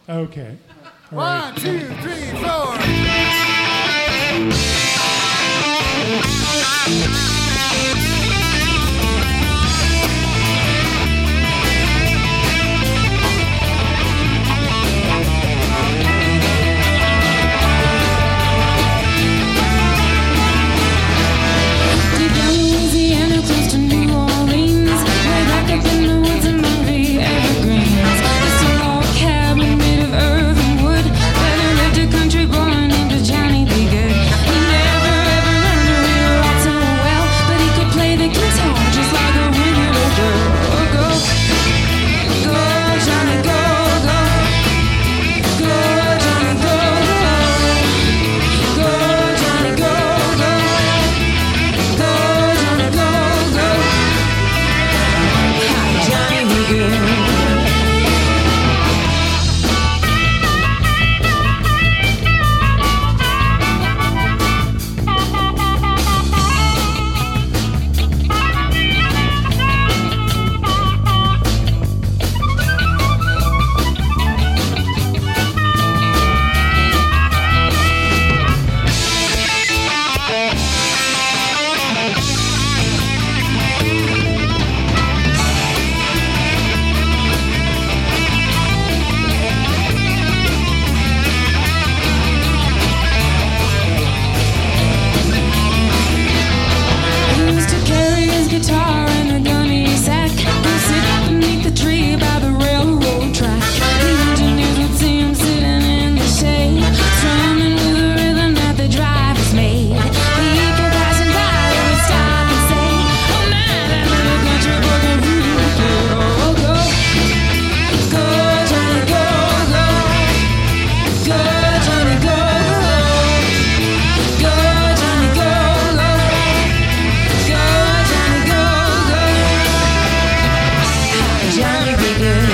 Okay. All right. 1, 2, 3, 4. Louisiana, close to New Orleans, way back up in the woods among the evergreens. It's a log cabin made of earth and wood, where there lived a country boy named Johnny B. Good. He never ever learned to read or write so well, but he could play the guitar just like a regular girl. Go, go, Johnny, go, go, go, Johnny, go, go, Johnny, go, go. Go, Johnny, go, go. Hi, Johnny, we good. He used to carry his guitar in a gunny sack and sit beneath the tree by the railroad track. The engineers would see him sitting in the shade, strumming with the rhythm that the drivers made. People passing by would stop and say, "Oh man, that little country boy can really play." Oh, go, go, Johnny, go, go, go, Johnny, go, go, Johnny, go, go. Go, Johnny, go, go. Johnny, be good.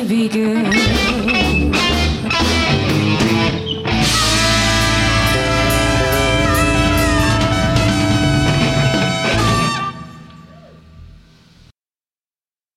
be good.